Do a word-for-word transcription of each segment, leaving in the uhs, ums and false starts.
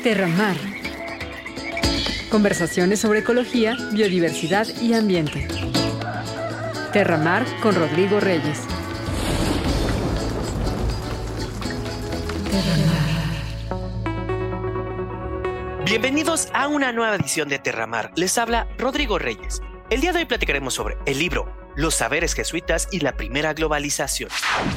Terramar. Conversaciones sobre ecología, biodiversidad y ambiente. Terramar con Rodrigo Reyes. Bienvenidos a una nueva edición de Terramar. Les habla Rodrigo Reyes. El día de hoy platicaremos sobre el libro Los saberes jesuitas y la primera globalización.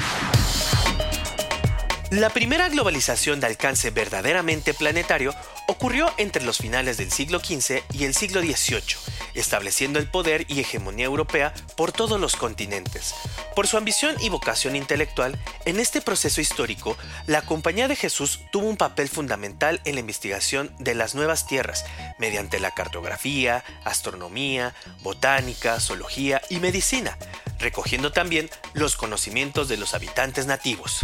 La primera globalización de alcance verdaderamente planetario ocurrió entre los finales del siglo quince y el siglo dieciocho, estableciendo el poder y hegemonía europea por todos los continentes. Por su ambición y vocación intelectual, en este proceso histórico, la Compañía de Jesús tuvo un papel fundamental en la investigación de las nuevas tierras, mediante la cartografía, astronomía, botánica, zoología y medicina, recogiendo también los conocimientos de los habitantes nativos.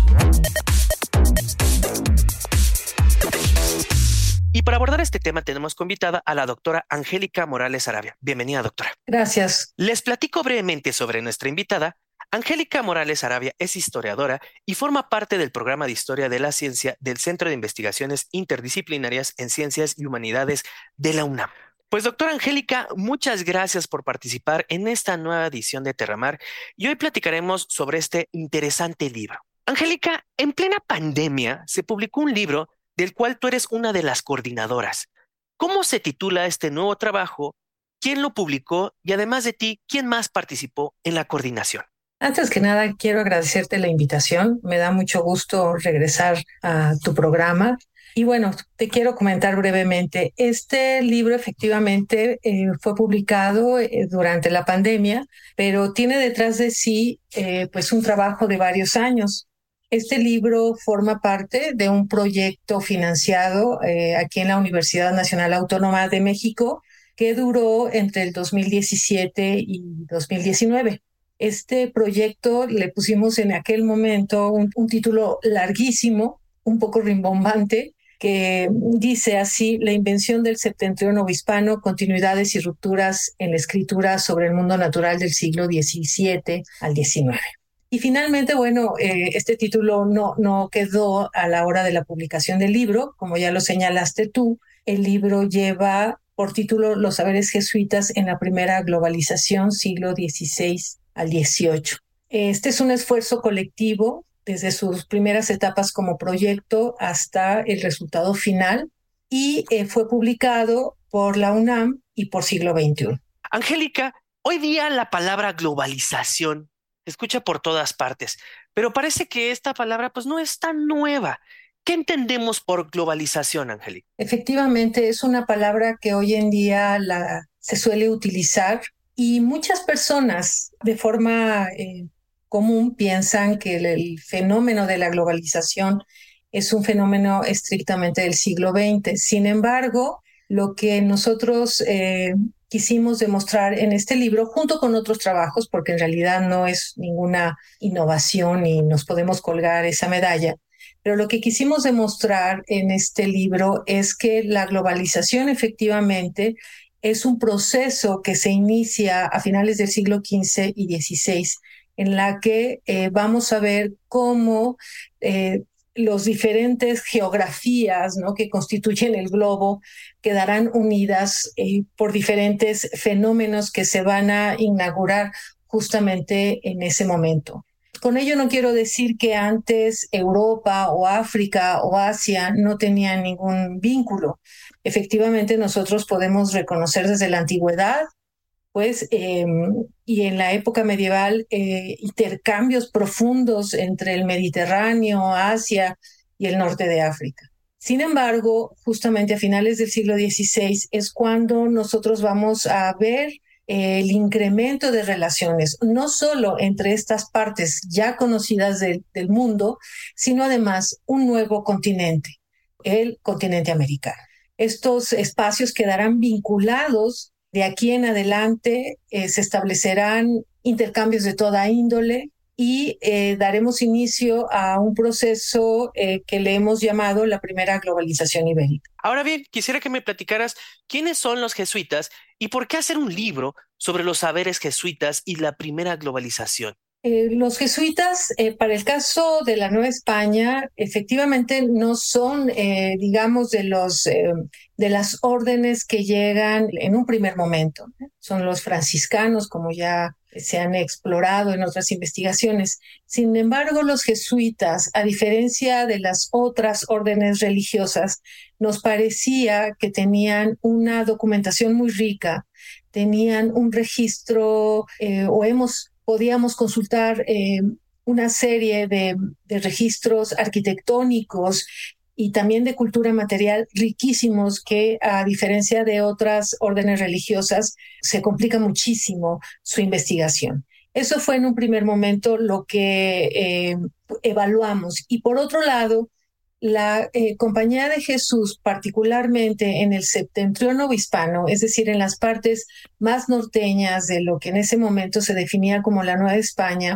Y para abordar este tema tenemos convitada a la doctora Angélica Morales Arabia. Bienvenida, doctora. Gracias. Les platico brevemente sobre nuestra invitada. Angélica Morales Arabia es historiadora y forma parte del programa de Historia de la Ciencia del Centro de Investigaciones Interdisciplinarias en Ciencias y Humanidades de la UNAM. Pues doctora Angélica, muchas gracias por participar en esta nueva edición de Terramar y hoy platicaremos sobre este interesante libro. Angélica, en plena pandemia se publicó un libro del cual tú eres una de las coordinadoras. ¿Cómo se titula este nuevo trabajo? ¿Quién lo publicó? Y además de ti, ¿quién más participó en la coordinación? Antes que nada, quiero agradecerte la invitación. Me da mucho gusto regresar a tu programa. Y bueno, te quiero comentar brevemente. Este libro efectivamente eh, fue publicado eh, durante la pandemia, pero tiene detrás de sí eh, pues un trabajo de varios años. Este libro forma parte de un proyecto financiado eh, aquí en la Universidad Nacional Autónoma de México que duró entre el dos mil diecisiete y dos mil diecinueve. Este proyecto le pusimos en aquel momento un, un título larguísimo, un poco rimbombante, que dice así: la invención del septentrión hispano, continuidades y rupturas en la escritura sobre el mundo natural del siglo diecisiete al diecinueve. Y finalmente, bueno, eh, este título no, no quedó a la hora de la publicación del libro, como ya lo señalaste tú. El libro lleva por título Los saberes jesuitas en la primera globalización, siglo dieciséis al dieciocho. Este es un esfuerzo colectivo desde sus primeras etapas como proyecto hasta el resultado final y eh, fue publicado por la UNAM y por Siglo veintiuno. Angélica, hoy día la palabra globalización se escucha por todas partes, pero parece que esta palabra pues no es tan nueva. ¿Qué entendemos por globalización, Angélica? Efectivamente, es una palabra que hoy en día la, se suele utilizar y muchas personas de forma eh, común piensan que el, el fenómeno de la globalización es un fenómeno estrictamente del siglo veinte. Sin embargo, lo que nosotros eh, quisimos demostrar en este libro, junto con otros trabajos, porque en realidad no es ninguna innovación y nos podemos colgar esa medalla, pero lo que quisimos demostrar en este libro es que la globalización efectivamente es un proceso que se inicia a finales del siglo quince y dieciséis, en la que eh, vamos a ver cómo eh, los diferentes geografías, ¿no?, que constituyen el globo quedarán unidas eh, por diferentes fenómenos que se van a inaugurar justamente en ese momento. Con ello no quiero decir que antes Europa o África o Asia no tenían ningún vínculo. Efectivamente, nosotros podemos reconocer desde la antigüedad, pues, eh, y en la época medieval, eh, intercambios profundos entre el Mediterráneo, Asia y el norte de África. Sin embargo, justamente a finales del siglo dieciséis es cuando nosotros vamos a ver eh, el incremento de relaciones, no solo entre estas partes ya conocidas de, del mundo, sino además un nuevo continente, el continente americano. Estos espacios quedarán vinculados. De aquí en adelante eh, se establecerán intercambios de toda índole y eh, daremos inicio a un proceso eh, que le hemos llamado la primera globalización ibérica. Ahora bien, quisiera que me platicaras quiénes son los jesuitas y por qué hacer un libro sobre los saberes jesuitas y la primera globalización. Eh, los jesuitas, eh, para el caso de la Nueva España, efectivamente no son, eh, digamos, de los eh, de las órdenes que llegan en un primer momento, ¿no? Son los franciscanos, como ya se han explorado en otras investigaciones. Sin embargo, los jesuitas, a diferencia de las otras órdenes religiosas, nos parecía que tenían una documentación muy rica, tenían un registro, eh, o hemos podíamos consultar eh, una serie de, de registros arquitectónicos y también de cultura material riquísimos que, a diferencia de otras órdenes religiosas, se complica muchísimo su investigación. Eso fue en un primer momento lo que eh, evaluamos. Y por otro lado, la eh, Compañía de Jesús, particularmente en el septentrión hispano, es decir, en las partes más norteñas de lo que en ese momento se definía como la Nueva España,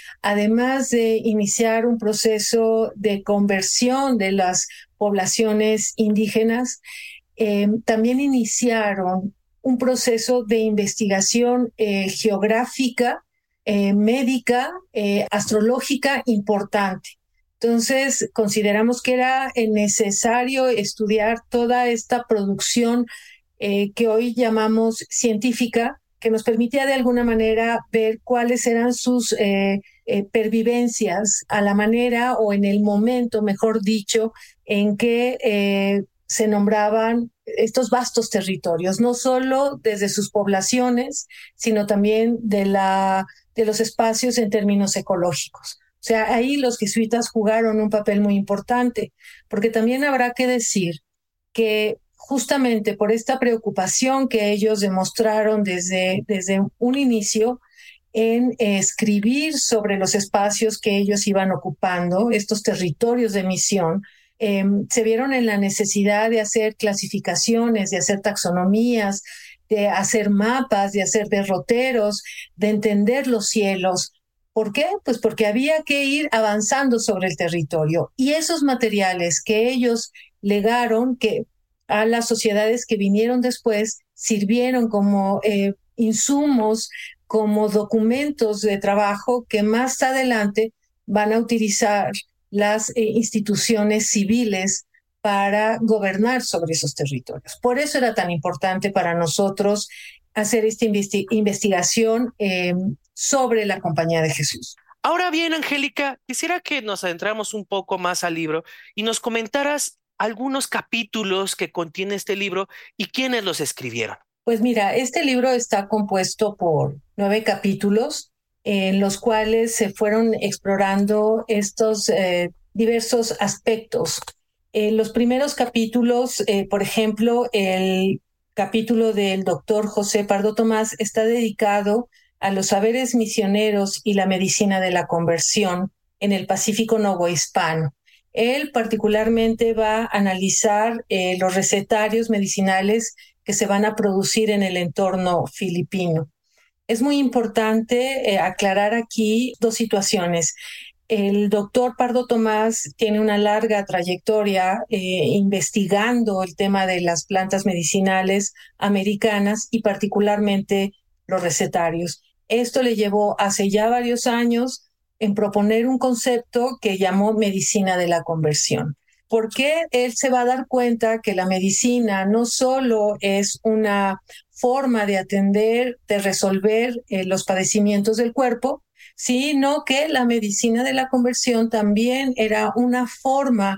además de iniciar un proceso de conversión de las poblaciones indígenas, eh, también iniciaron un proceso de investigación eh, geográfica, eh, médica, eh, astrológica importante. Entonces, consideramos que era necesario estudiar toda esta producción eh, que hoy llamamos científica, que nos permitía de alguna manera ver cuáles eran sus eh, eh, pervivencias a la manera o en el momento, mejor dicho, en que eh, se nombraban estos vastos territorios, no solo desde sus poblaciones, sino también de, la, de los espacios en términos ecológicos. O sea, ahí los jesuitas jugaron un papel muy importante, porque también habrá que decir que justamente por esta preocupación que ellos demostraron desde, desde un inicio en eh, escribir sobre los espacios que ellos iban ocupando, estos territorios de misión, eh, se vieron en la necesidad de hacer clasificaciones, de hacer taxonomías, de hacer mapas, de hacer derroteros, de entender los cielos. ¿Por qué? Pues porque había que ir avanzando sobre el territorio. Y esos materiales que ellos legaron que a las sociedades que vinieron después sirvieron como eh, insumos, como documentos de trabajo que más adelante van a utilizar las eh, instituciones civiles para gobernar sobre esos territorios. Por eso era tan importante para nosotros hacer esta investi- investigación eh, sobre la Compañía de Jesús. Ahora bien, Angélica, quisiera que nos adentráramos un poco más al libro y nos comentaras algunos capítulos que contiene este libro y quiénes los escribieron. Pues mira, este libro está compuesto por nueve capítulos en los cuales se fueron explorando estos eh, diversos aspectos. En los primeros capítulos, eh, por ejemplo, el capítulo del doctor José Pardo Tomás está dedicado a los saberes misioneros y la medicina de la conversión en el Pacífico novohispano. Él particularmente va a analizar eh, los recetarios medicinales que se van a producir en el entorno filipino. Es muy importante eh, aclarar aquí dos situaciones. El doctor Pardo Tomás tiene una larga trayectoria eh, investigando el tema de las plantas medicinales americanas y particularmente los recetarios. Esto le llevó hace ya varios años en proponer un concepto que llamó medicina de la conversión. Porque él se va a dar cuenta que la medicina no solo es una forma de atender, de resolver eh, los padecimientos del cuerpo, sino que la medicina de la conversión también era una forma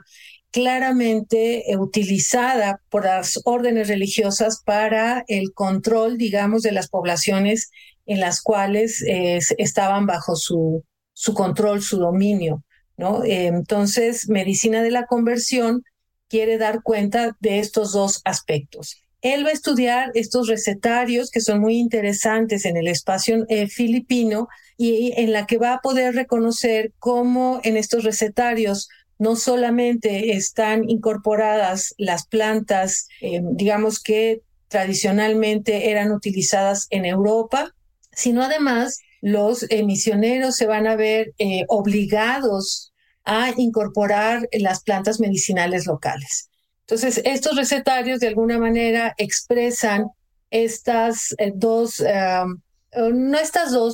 claramente eh, utilizada por las órdenes religiosas para el control, digamos, de las poblaciones en las cuales eh, estaban bajo su, su control, su dominio, ¿no? Eh, entonces, medicina de la conversión quiere dar cuenta de estos dos aspectos. Él va a estudiar estos recetarios que son muy interesantes en el espacio eh, filipino y en la que va a poder reconocer cómo en estos recetarios no solamente están incorporadas las plantas, eh, digamos que tradicionalmente eran utilizadas en Europa, sino además los eh, misioneros se van a ver eh, obligados a incorporar las plantas medicinales locales. Entonces, estos recetarios de alguna manera expresan estas eh, dos, uh, no estas dos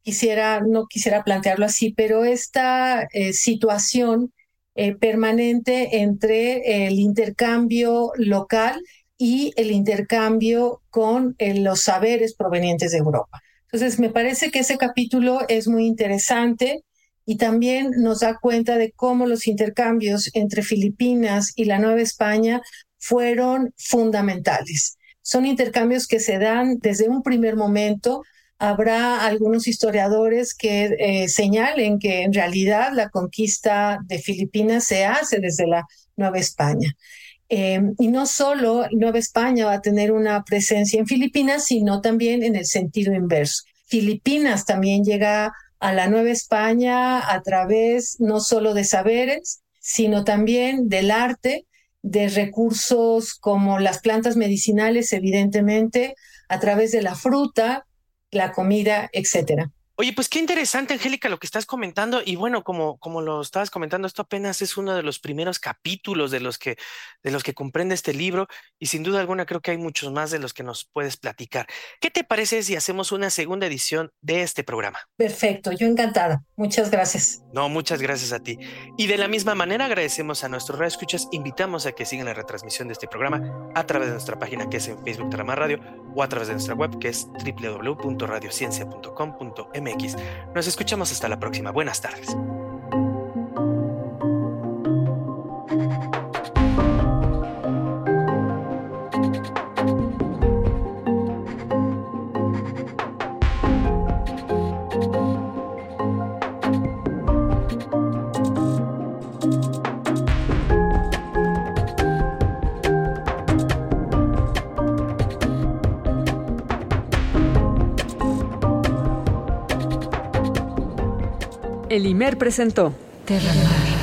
quisiera, no quisiera plantearlo así, pero esta eh, situación eh, permanente entre el intercambio local y el intercambio con eh, los saberes provenientes de Europa. Entonces, me parece que ese capítulo es muy interesante y también nos da cuenta de cómo los intercambios entre Filipinas y la Nueva España fueron fundamentales. Son intercambios que se dan desde un primer momento. Habrá algunos historiadores que eh, señalen que en realidad la conquista de Filipinas se hace desde la Nueva España. Eh, y no solo Nueva España va a tener una presencia en Filipinas, sino también en el sentido inverso. Filipinas también llega a la Nueva España a través no solo de saberes, sino también del arte, de recursos como las plantas medicinales, evidentemente, a través de la fruta, la comida, etcétera. Oye, pues qué interesante, Angélica, lo que estás comentando. Y bueno, como, como lo estabas comentando, esto apenas es uno de los primeros capítulos de los que, de los que comprende este libro. Y sin duda alguna creo que hay muchos más de los que nos puedes platicar. ¿Qué te parece si hacemos una segunda edición de este programa? Perfecto, yo encantada. Muchas gracias. No, muchas gracias a ti. Y de la misma manera agradecemos a nuestros radioescuchas. Invitamos a que sigan la retransmisión de este programa a través de nuestra página que es en Facebook Terramar Radio o a través de nuestra web que es doble u doble u doble u punto radiociencia punto com punto m x. Nos escuchamos hasta la próxima. Buenas tardes. El I M E R presentó Terramar.